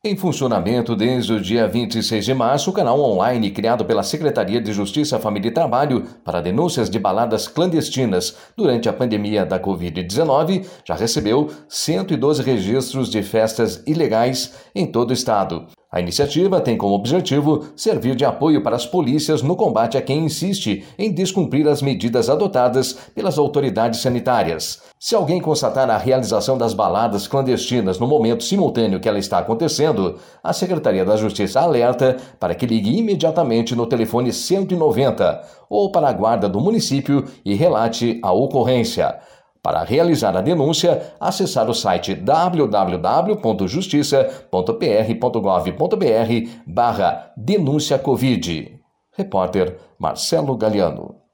Em funcionamento desde o dia 26 de março, o canal online criado pela Secretaria de Justiça, Família e Trabalho para denúncias de baladas clandestinas durante a pandemia da Covid-19 já recebeu 112 registros de festas ilegais em todo o estado. A iniciativa tem como objetivo servir de apoio para as polícias no combate a quem insiste em descumprir as medidas adotadas pelas autoridades sanitárias. Se alguém constatar a realização das baladas clandestinas no momento simultâneo que ela está acontecendo, a Secretaria da Justiça alerta para que ligue imediatamente no telefone 190 ou para a guarda do município e relate a ocorrência. Para realizar a denúncia, acessar o site www.justiça.pr.gov.br/denúncia Covid. Repórter Marcelo Galiano.